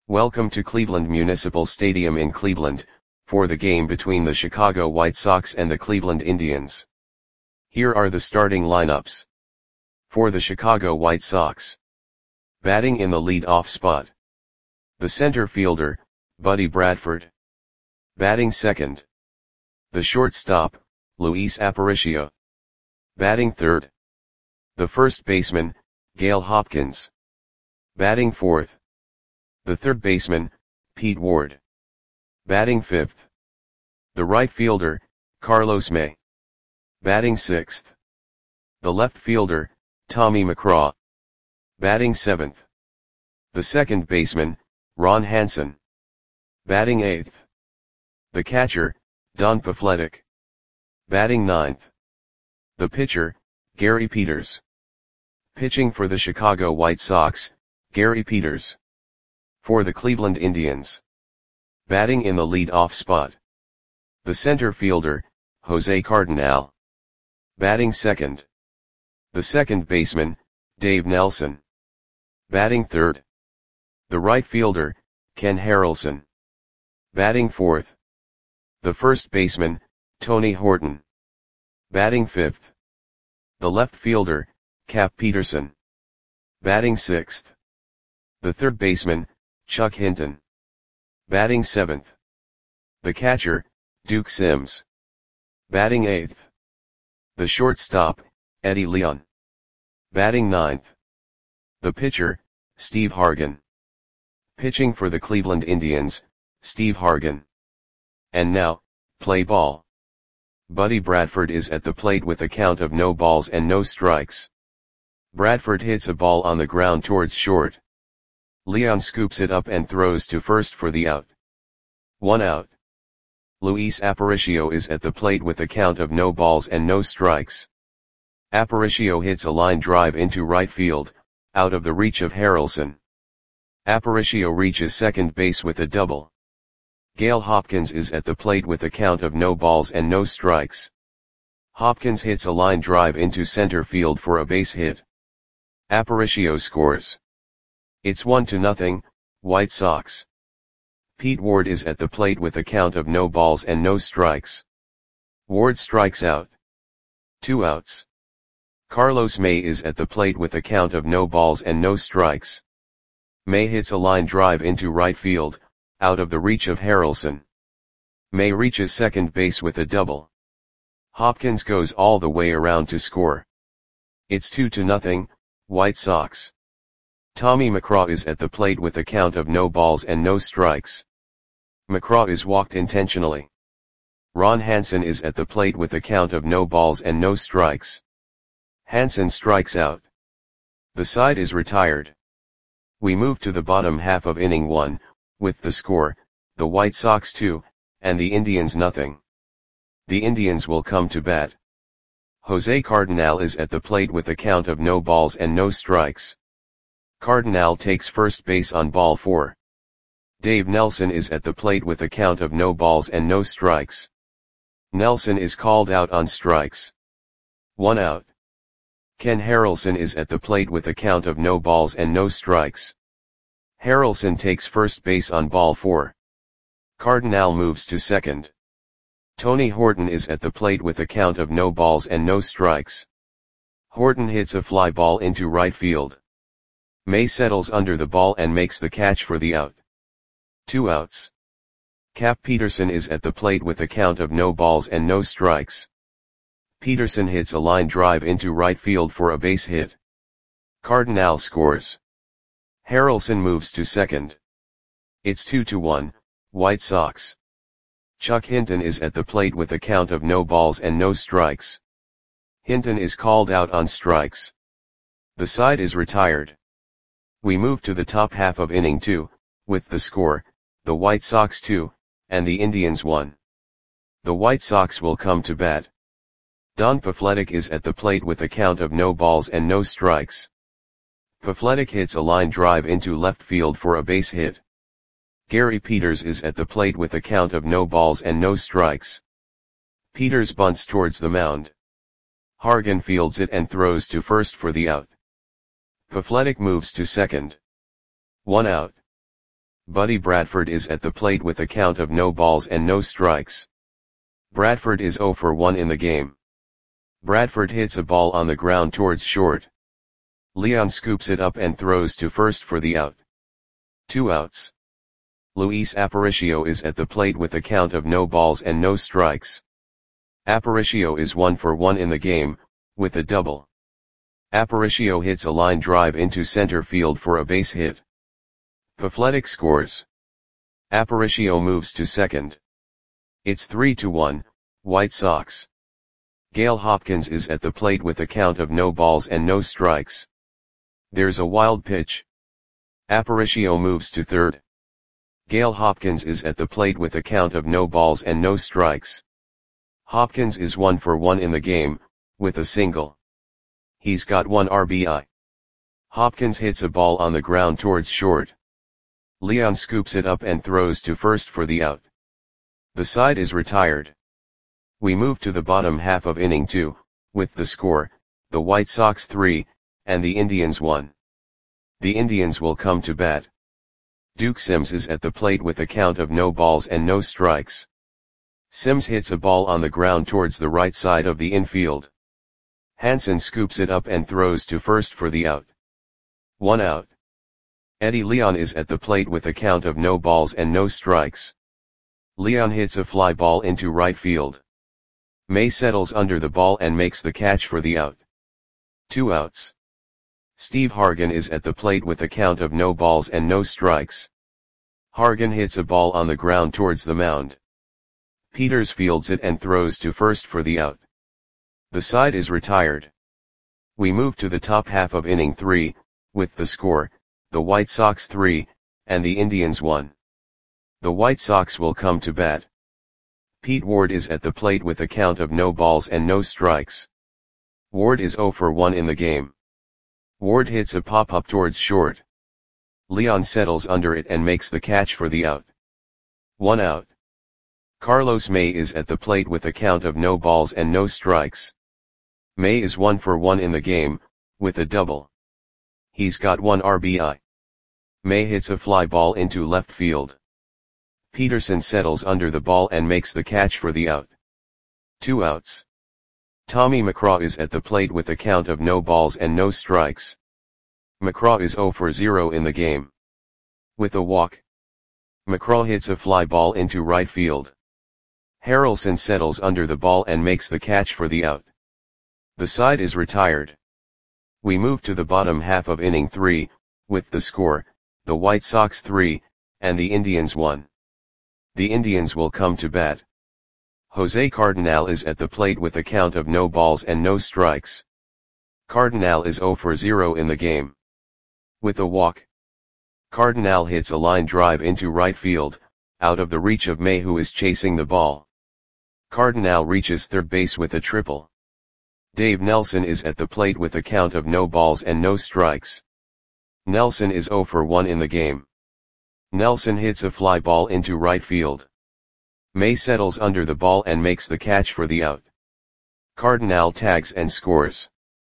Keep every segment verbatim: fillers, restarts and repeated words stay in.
Welcome to Cleveland Municipal Stadium in Cleveland, for the game between the Chicago White Sox and the Cleveland Indians. Here are the starting lineups. For the Chicago White Sox. Batting in the lead-off spot. The center fielder, Buddy Bradford. Batting second. The shortstop, Luis Aparicio. Batting third. The first baseman, Gail Hopkins. Batting fourth. The third baseman, Pete Ward. Batting fifth. The right fielder, Carlos May. Batting sixth. The left fielder, Tommy McCraw. Batting seventh. The second baseman, Ron Hansen. Batting eighth. The catcher, Don Pafletic. Batting ninth. The pitcher, Gary Peters. Pitching for the Chicago White Sox, Gary Peters. For the Cleveland Indians. Batting in the lead-off spot. The center fielder, Jose Cardinal. Batting second. The second baseman, Dave Nelson. Batting third. The right fielder, Ken Harrelson. Batting fourth. The first baseman, Tony Horton. Batting fifth. The left fielder, Cap Peterson. Batting sixth. The third baseman, Chuck Hinton. Batting seventh. The catcher, Duke Sims. Batting eighth. The shortstop, Eddie Leon. Batting ninth. The pitcher, Steve Hargan. Pitching for the Cleveland Indians, Steve Hargan. And now, play ball. Buddy Bradford is at the plate with a count of no balls and no strikes. Bradford hits a ball on the ground towards short. Leon scoops it up and throws to first for the out. One out. Luis Aparicio is at the plate with a count of no balls and no strikes. Aparicio hits a line drive into right field, out of the reach of Harrelson. Aparicio reaches second base with a double. Gail Hopkins is at the plate with a count of no balls and no strikes. Hopkins hits a line drive into center field for a base hit. Aparicio scores. It's one to nothing, White Sox. Pete Ward is at the plate with a count of no balls and no strikes. Ward strikes out. Two outs. Carlos May is at the plate with a count of no balls and no strikes. May hits a line drive into right field, out of the reach of Harrelson. May reaches second base with a double. Hopkins goes all the way around to score. It's two to nothing, White Sox. Tommy McCraw is at the plate with a count of no balls and no strikes. McCraw is walked intentionally. Ron Hansen is at the plate with a count of no balls and no strikes. Hansen strikes out. The side is retired. We move to the bottom half of inning one, with the score, the White Sox two, and the Indians nothing. The Indians will come to bat. Jose Cardinal is at the plate with a count of no balls and no strikes. Cardinal takes first base on ball four. Dave Nelson is at the plate with a count of no balls and no strikes. Nelson is called out on strikes. One out. Ken Harrelson is at the plate with a count of no balls and no strikes. Harrelson takes first base on ball four. Cardinal moves to second. Tony Horton is at the plate with a count of no balls and no strikes. Horton hits a fly ball into right field. May settles under the ball and makes the catch for the out. Two outs. Cap Peterson is at the plate with a count of no balls and no strikes. Peterson hits a line drive into right field for a base hit. Cardinal scores. Harrelson moves to second. It's two to one, White Sox. Chuck Hinton is at the plate with a count of no balls and no strikes. Hinton is called out on strikes. The side is retired. We move to the top half of inning two, with the score, the White Sox two, and the Indians one. The White Sox will come to bat. Don Pafletic is at the plate with a count of no balls and no strikes. Pafletic hits a line drive into left field for a base hit. Gary Peters is at the plate with a count of no balls and no strikes. Peters bunts towards the mound. Hargan fields it and throws to first for the out. Pafletic moves to second. One out. Buddy Bradford is at the plate with a count of no balls and no strikes. Bradford is zero for one in the game. Bradford hits a ball on the ground towards short. Leon scoops it up and throws to first for the out. Two outs. Luis Aparicio is at the plate with a count of no balls and no strikes. Aparicio is one for one in the game, with a double. Aparicio hits a line drive into center field for a base hit. Pafletic scores. Aparicio moves to second. It's three to one, White Sox. Gale Hopkins is at the plate with a count of no balls and no strikes. There's a wild pitch. Aparicio moves to third. Gale Hopkins is at the plate with a count of no balls and no strikes. Hopkins is one for one in the game, with a single. He's got one R B I. Hopkins hits a ball on the ground towards short. Leon scoops it up and throws to first for the out. The side is retired. We move to the bottom half of inning two, with the score, the White Sox three, and the Indians one. The Indians will come to bat. Duke Sims is at the plate with a count of no balls and no strikes. Sims hits a ball on the ground towards the right side of the infield. Hansen scoops it up and throws to first for the out. One out. Eddie Leon is at the plate with a count of no balls and no strikes. Leon hits a fly ball into right field. May settles under the ball and makes the catch for the out. Two outs. Steve Hargan is at the plate with a count of no balls and no strikes. Hargan hits a ball on the ground towards the mound. Peters fields it and throws to first for the out. The side is retired. We move to the top half of inning three, with the score, the White Sox three, and the Indians one. The White Sox will come to bat. Pete Ward is at the plate with a count of no balls and no strikes. Ward is zero for one in the game. Ward hits a pop-up towards short. Leon settles under it and makes the catch for the out. One out. Carlos May is at the plate with a count of no balls and no strikes. May is one for one in the game, with a double. He's got one R B I. May hits a fly ball into left field. Peterson settles under the ball and makes the catch for the out. Two outs. Tommy McCraw is at the plate with a count of no balls and no strikes. McCraw is zero for zero in the game. With a walk. McCraw hits a fly ball into right field. Harrelson settles under the ball and makes the catch for the out. The side is retired. We move to the bottom half of inning three, with the score, the White Sox three, and the Indians one. The Indians will come to bat. Jose Cardenal is at the plate with a count of no balls and no strikes. Cardenal is zero for zero in the game. With a walk. Cardenal hits a line drive into right field, out of the reach of May, who is chasing the ball. Cardenal reaches third base with a triple. Dave Nelson is at the plate with a count of no balls and no strikes. Nelson is zero for one in the game. Nelson hits a fly ball into right field. May settles under the ball and makes the catch for the out. Cardenal tags and scores.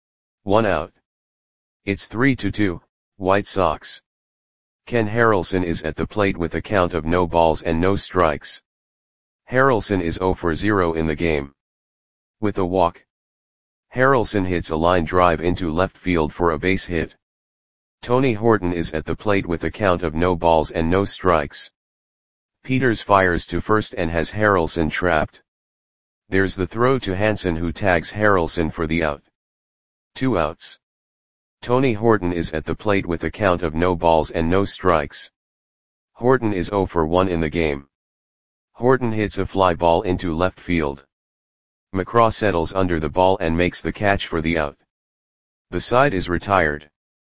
One out. It's three to two, White Sox. Ken Harrelson is at the plate with a count of no balls and no strikes. Harrelson is zero for zero in the game. With a walk. Harrelson hits a line drive into left field for a base hit. Tony Horton is at the plate with a count of no balls and no strikes. Peters fires to first and has Harrelson trapped. There's the throw to Hansen, who tags Harrelson for the out. Two outs. Tony Horton is at the plate with a count of no balls and no strikes. Horton is zero for one in the game. Horton hits a fly ball into left field. McCraw settles under the ball and makes the catch for the out. The side is retired.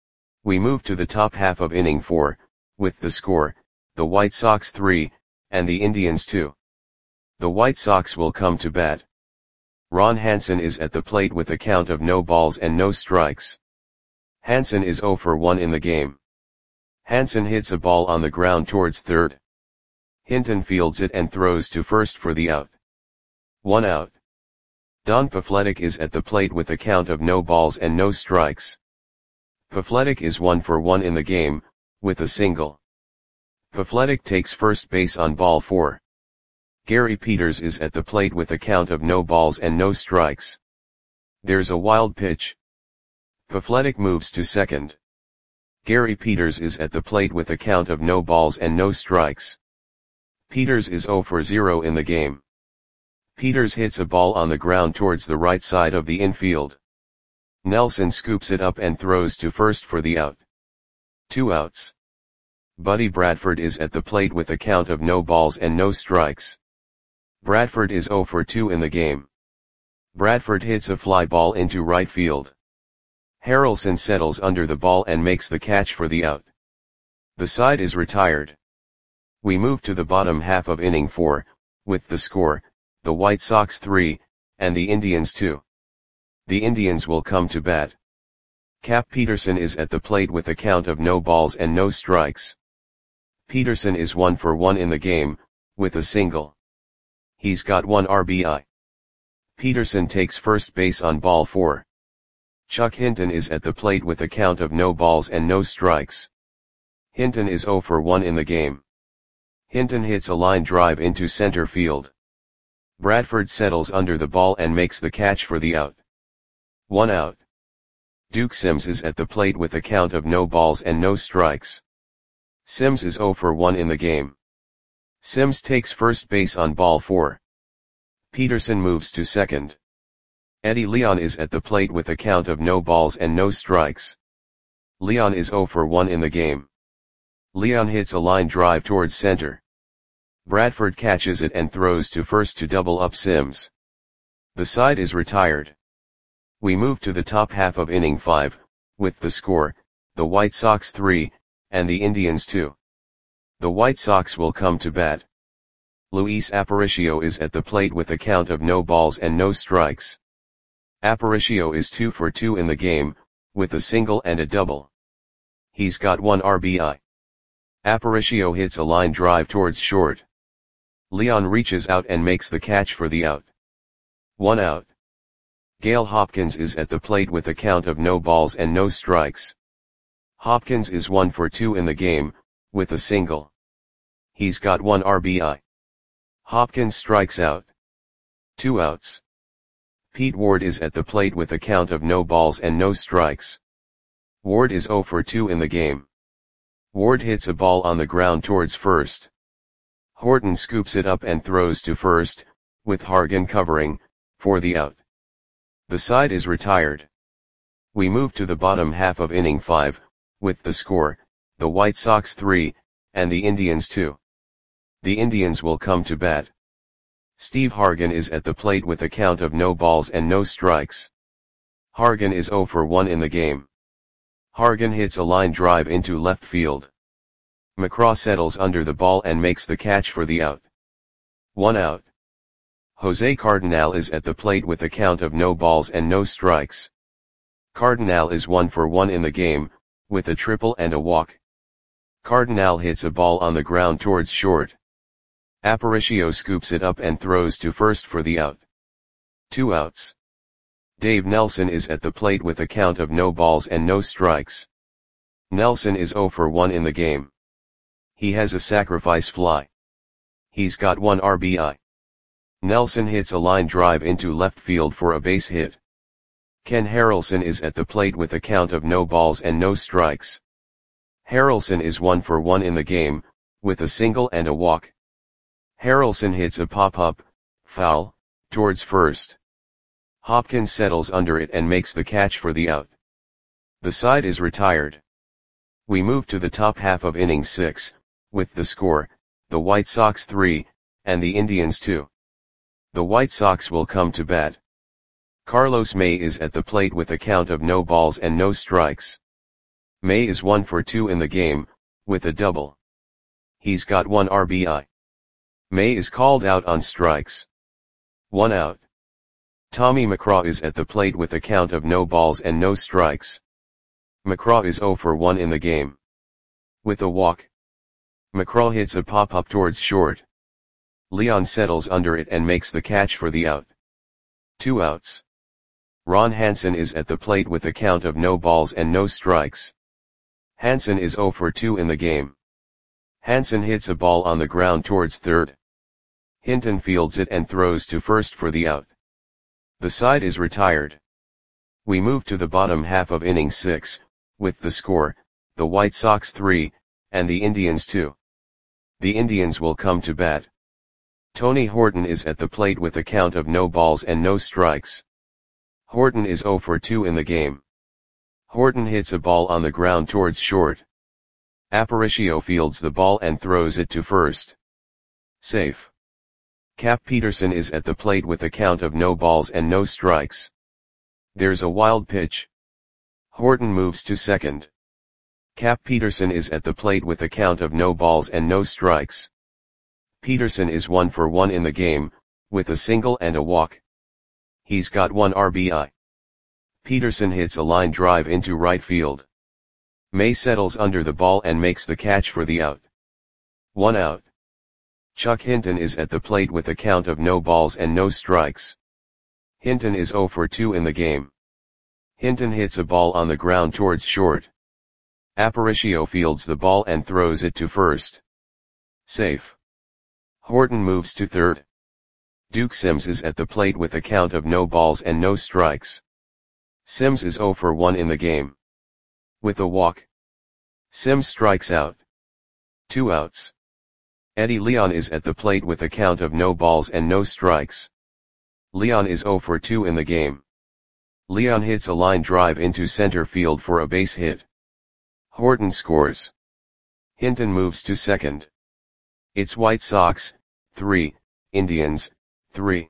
We move to the top half of inning four, with the score, the White Sox three, and the Indians two. The White Sox will come to bat. Ron Hansen is at the plate with a count of no balls and no strikes. Hansen is zero for one in the game. Hansen hits a ball on the ground towards third. Hinton fields it and throws to first for the out. One out. Don Pafletic is at the plate with a count of no balls and no strikes. Pafletic is one for one in the game, with a single. Pafletic takes first base on ball four. Gary Peters is at the plate with a count of no balls and no strikes. There's a wild pitch. Pafletic moves to second. Gary Peters is at the plate with a count of no balls and no strikes. Peters is zero for zero in the game. Peters hits a ball on the ground towards the right side of the infield. Nelson scoops it up and throws to first for the out. Two outs. Buddy Bradford is at the plate with a count of no balls and no strikes. Bradford is zero for two in the game. Bradford hits a fly ball into right field. Harrelson settles under the ball and makes the catch for the out. The side is retired. We move to the bottom half of inning four, with the score, the White Sox three, and the Indians two. The Indians will come to bat. Cap Peterson is at the plate with a count of no balls and no strikes. Peterson is one for one in the game, with a single. He's got one R B I. Peterson takes first base on ball four. Chuck Hinton is at the plate with a count of no balls and no strikes. Hinton is zero for one in the game. Hinton hits a line drive into center field. Bradford settles under the ball and makes the catch for the out. One out. Duke Sims is at the plate with a count of no balls and no strikes. Sims is zero for one in the game. Sims takes first base on ball four. Peterson moves to second. Eddie Leon is at the plate with a count of no balls and no strikes. Leon is zero for one in the game. Leon hits a line drive towards center. Bradford catches it and throws to first to double up Sims. The side is retired. We move to the top half of inning five, with the score, the White Sox three, and the Indians two. The White Sox will come to bat. Luis Aparicio is at the plate with a count of no balls and no strikes. Aparicio is two for two in the game, with a single and a double. He's got one R B I. Aparicio hits a line drive towards short. Leon reaches out and makes the catch for the out. One out. Gale Hopkins is at the plate with a count of no balls and no strikes. Hopkins is one for two in the game, with a single. He's got one R B I. Hopkins strikes out. Two outs. Pete Ward is at the plate with a count of no balls and no strikes. Ward is zero for two in the game. Ward hits a ball on the ground towards first. Horton scoops it up and throws to first, with Hargan covering, for the out. The side is retired. We move to the bottom half of inning five, with the score, the White Sox three, and the Indians two. The Indians will come to bat. Steve Hargan is at the plate with a count of no balls and no strikes. Hargan is zero for one in the game. Hargan hits a line drive into left field. McCraw settles under the ball and makes the catch for the out. One out. Jose Cardenal is at the plate with a count of no balls and no strikes. Cardenal is one for one in the game, with a triple and a walk. Cardenal hits a ball on the ground towards short. Aparicio scoops it up and throws to first for the out. Two outs. Dave Nelson is at the plate with a count of no balls and no strikes. Nelson is zero for one in the game. He has a sacrifice fly. He's got one R B I. Nelson hits a line drive into left field for a base hit. Ken Harrelson is at the plate with a count of no balls and no strikes. Harrelson is one for one in the game, with a single and a walk. Harrelson hits a pop-up, foul, towards first. Hopkins settles under it and makes the catch for the out. The side is retired. We move to the top half of inning six, with the score, the White Sox three, and the Indians two. The White Sox will come to bat. Carlos May is at the plate with a count of no balls and no strikes. May is one for two in the game, with a double. He's got one R B I. May is called out on strikes. One out. Tommy McCraw is at the plate with a count of no balls and no strikes. McCraw is zero for one in the game. With a walk. McCraw hits a pop-up towards short. Leon settles under it and makes the catch for the out. Two outs. Ron Hansen is at the plate with a count of no balls and no strikes. Hansen is zero for two in the game. Hansen hits a ball on the ground towards third. Hinton fields it and throws to first for the out. The side is retired. We move to the bottom half of inning six, with the score, the White Sox three, and the Indians two. The Indians will come to bat. Tony Horton is at the plate with a count of no balls and no strikes. Horton is oh for two in the game. Horton hits a ball on the ground towards short. Aparicio fields the ball and throws it to first. Safe. Cap Peterson is at the plate with a count of no balls and no strikes. There's a wild pitch. Horton moves to second. Cap Peterson is at the plate with a count of no balls and no strikes. Peterson is one for one in the game, with a single and a walk. He's got one R B I. Peterson hits a line drive into right field. May settles under the ball and makes the catch for the out. One out. Chuck Hinton is at the plate with a count of no balls and no strikes. Hinton is oh for two in the game. Hinton hits a ball on the ground towards short. Aparicio fields the ball and throws it to first. Safe. Horton moves to third. Duke Sims is at the plate with a count of no balls and no strikes. Sims is oh for one in the game. With a walk. Sims strikes out. Two outs. Eddie Leon is at the plate with a count of no balls and no strikes. Leon is oh for two in the game. Leon hits a line drive into center field for a base hit. Horton scores. Hinton moves to second. It's White Sox, three, Indians, three.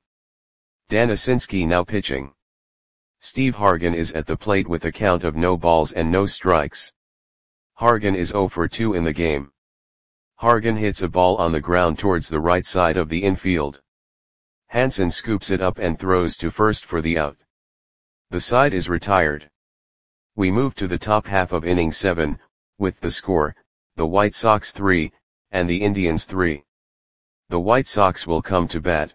Dan Asinski now pitching. Steve Hargan is at the plate with a count of no balls and no strikes. Hargan is oh for two in the game. Hargan hits a ball on the ground towards the right side of the infield. Hansen scoops it up and throws to first for the out. The side is retired. We move to the top half of inning seven, with the score, the White Sox three, and the Indians three. The White Sox will come to bat.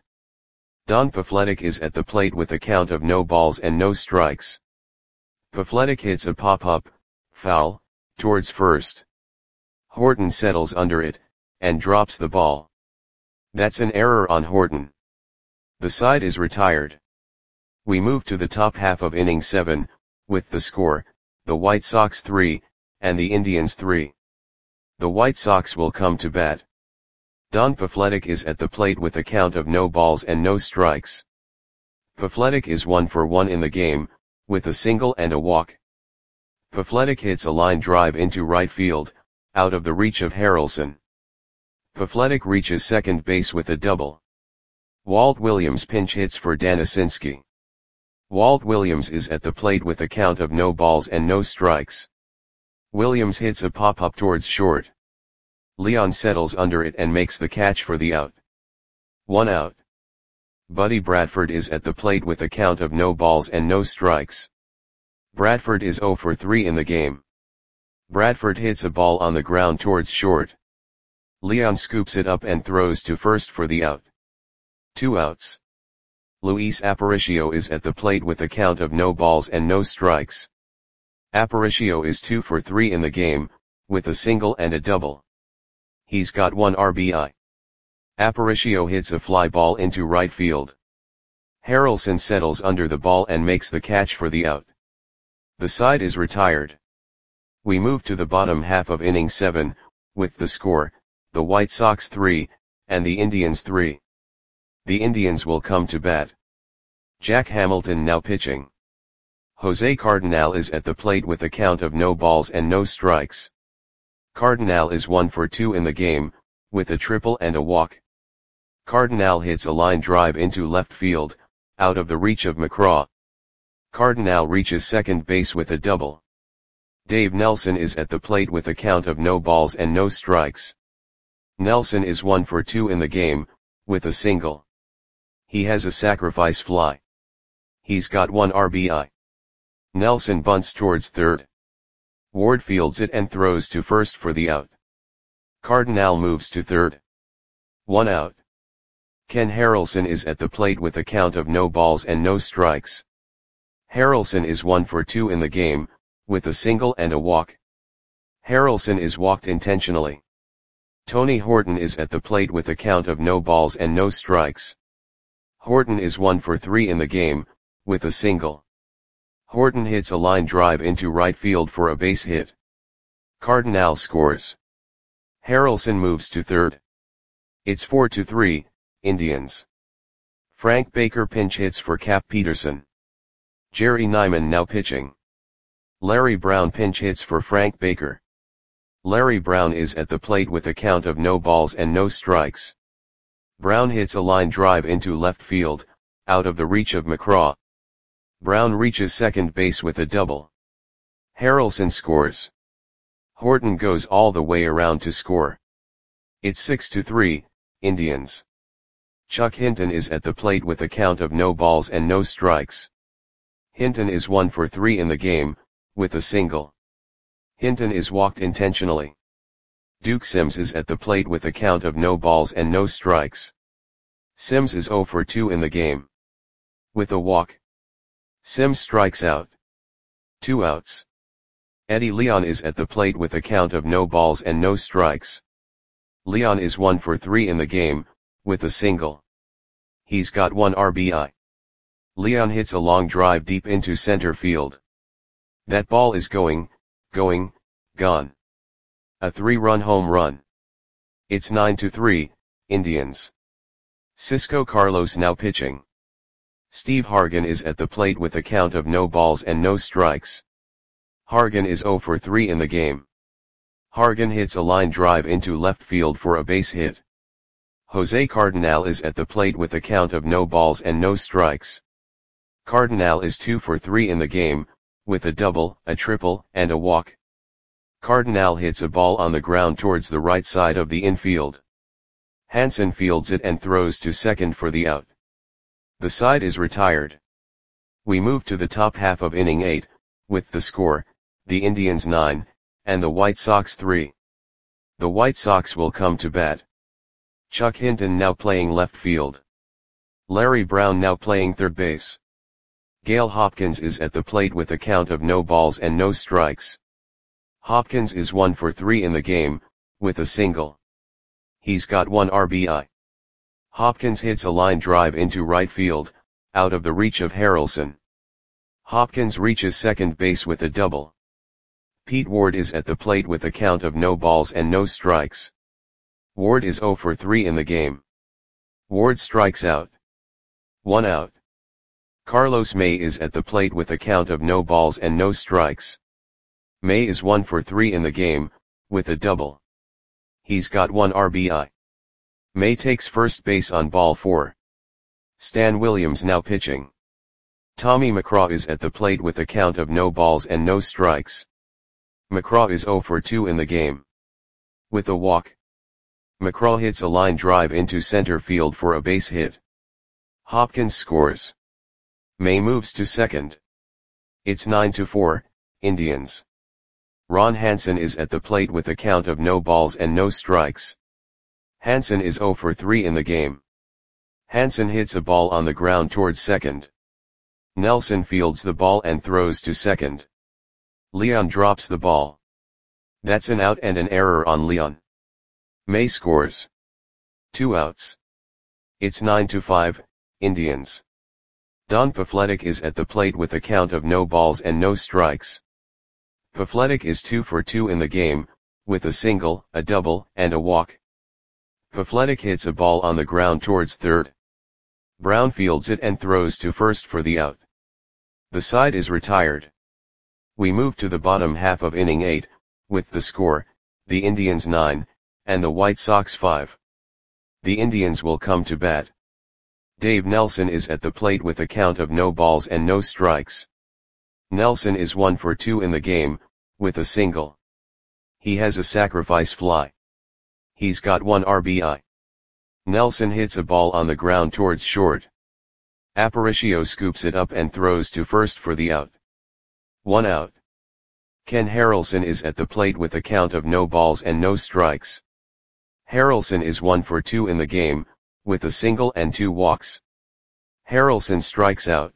Don Pafletic is at the plate with a count of no balls and no strikes. Pafletic hits a pop-up, foul, towards first. Horton settles under it, and drops the ball. That's an error on Horton. The side is retired. We move to the top half of inning seven, with the score, the White Sox three, and the Indians three. The White Sox will come to bat. Don Pafletic is at the plate with a count of no balls and no strikes. Pafletic is one for one in the game, with a single and a walk. Pafletic hits a line drive into right field, out of the reach of Harrelson. Pafletic reaches second base with a double. Walt Williams pinch hits for Dan Asinski. Walt Williams is at the plate with a count of no balls and no strikes. Williams hits a pop-up towards short. Leon settles under it and makes the catch for the out. One out. Buddy Bradford is at the plate with a count of no balls and no strikes. Bradford is oh for three in the game. Bradford hits a ball on the ground towards short. Leon scoops it up and throws to first for the out. Two outs. Luis Aparicio is at the plate with a count of no balls and no strikes. Aparicio is two for three in the game, with a single and a double. He's got one R B I. Aparicio hits a fly ball into right field. Harrelson settles under the ball and makes the catch for the out. The side is retired. We move to the bottom half of inning seven, with the score, the White Sox three, and the Indians three. The Indians will come to bat. Jack Hamilton now pitching. Jose Cardinal is at the plate with a count of no balls and no strikes. Cardinal is one for two in the game, with a triple and a walk. Cardinal hits a line drive into left field, out of the reach of McCraw. Cardinal reaches second base with a double. Dave Nelson is at the plate with a count of no balls and no strikes. Nelson is one for two in the game, with a single. He has a sacrifice fly. He's got one R B I. Nelson bunts towards third. Ward fields it and throws to first for the out. Cardinal moves to third. One out. Ken Harrelson is at the plate with a count of no balls and no strikes. Harrelson is one for two in the game, with a single and a walk. Harrelson is walked intentionally. Tony Horton is at the plate with a count of no balls and no strikes. Horton is one for three in the game, with a single. Horton hits a line drive into right field for a base hit. Cardinal scores. Harrelson moves to third. It's four to three, Indians. Frank Baker pinch hits for Cap Peterson. Jerry Nyman now pitching. Larry Brown pinch hits for Frank Baker. Larry Brown is at the plate with a count of no balls and no strikes. Brown hits a line drive into left field, out of the reach of McCraw. Brown reaches second base with a double. Harrelson scores. Horton goes all the way around to score. It's six to three, Indians. Chuck Hinton is at the plate with a count of no balls and no strikes. Hinton is one for three in the game, with a single. Hinton is walked intentionally. Duke Sims is at the plate with a count of no balls and no strikes. Sims is zero for two in the game. With a walk. Sims strikes out. Two outs. Eddie Leon is at the plate with a count of no balls and no strikes. Leon is one for three in the game, with a single. He's got one R B I. Leon hits a long drive deep into center field. That ball is going, going, gone. A three-run home run. It's nine to three, Indians. Cisco Carlos now pitching. Steve Hargan is at the plate with a count of no balls and no strikes. Hargan is zero for three in the game. Hargan hits a line drive into left field for a base hit. Jose Cardinal is at the plate with a count of no balls and no strikes. Cardinal is two for three in the game, with a double, a triple, and a walk. Cardinal hits a ball on the ground towards the right side of the infield. Hansen fields it and throws to second for the out. The side is retired. We move to the top half of inning eight, with the score, the Indians nine, and the White Sox three. The White Sox will come to bat. Chuck Hinton now playing left field. Larry Brown now playing third base. Gale Hopkins is at the plate with a count of no balls and no strikes. Hopkins is one for three in the game, with a single. He's got one R B I. Hopkins hits a line drive into right field, out of the reach of Harrelson. Hopkins reaches second base with a double. Pete Ward is at the plate with a count of no balls and no strikes. Ward is zero for three in the game. Ward strikes out. One out. Carlos May is at the plate with a count of no balls and no strikes. May is one for three in the game, with a double. He's got one R B I. May takes first base on ball four. Stan Williams now pitching. Tommy McCraw is at the plate with a count of no balls and no strikes. McCraw is zero for two in the game. With a walk. McCraw hits a line drive into center field for a base hit. Hopkins scores. May moves to second. It's nine to four, Indians. Ron Hansen is at the plate with a count of no balls and no strikes. Hansen is zero for three in the game. Hansen hits a ball on the ground towards second. Nelson fields the ball and throws to second. Leon drops the ball. That's an out and an error on Leon. May scores. Two outs. It's nine to five, Indians. Don Pafletic is at the plate with a count of no balls and no strikes. Pafletic is two for two in the game, with a single, a double, and a walk. Pafletic hits a ball on the ground towards third. Brown fields it and throws to first for the out. The side is retired. We move to the bottom half of inning eight, with the score, the Indians nine, and the White Sox five. The Indians will come to bat. Dave Nelson is at the plate with a count of no balls and no strikes. Nelson is one for two in the game, with a single. He has a sacrifice fly. He's got one R B I. Nelson hits a ball on the ground towards short. Aparicio scoops it up and throws to first for the out. One out. Ken Harrelson is at the plate with a count of no balls and no strikes. Harrelson is one for two in the game, with a single and two walks. Harrelson strikes out.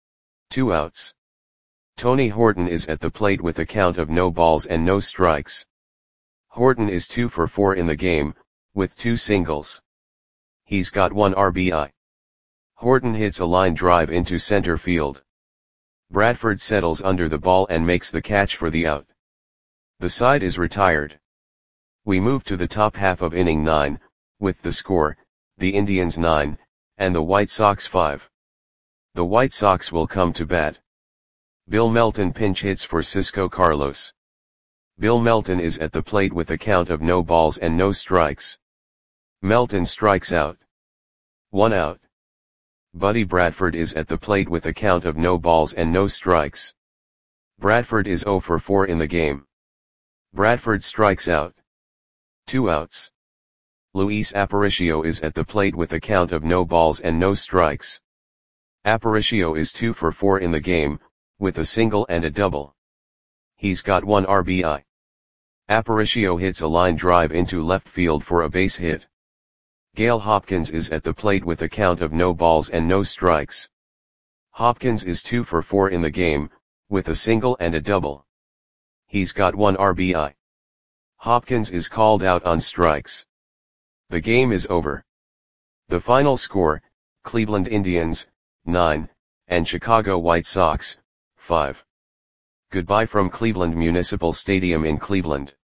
Two outs. Tony Horton is at the plate with a count of no balls and no strikes. Horton is two for four in the game, with two singles. He's got one R B I. Horton hits a line drive into center field. Bradford settles under the ball and makes the catch for the out. The side is retired. We move to the top half of inning nine, with the score, the Indians nine, and the White Sox five. The White Sox will come to bat. Bill Melton pinch hits for Cisco Carlos. Bill Melton is at the plate with a count of no balls and no strikes. Melton strikes out. One out. Buddy Bradford is at the plate with a count of no balls and no strikes. Bradford is zero for four in the game. Bradford strikes out. Two outs. Luis Aparicio is at the plate with a count of no balls and no strikes. Aparicio is two for four in the game, with a single and a double. He's got one R B I. Aparicio hits a line drive into left field for a base hit. Gale Hopkins is at the plate with a count of no balls and no strikes. Hopkins is two for four in the game, with a single and a double. He's got one R B I. Hopkins is called out on strikes. The game is over. The final score, Cleveland Indians, nine, and Chicago White Sox, five. Goodbye from Cleveland Municipal Stadium in Cleveland.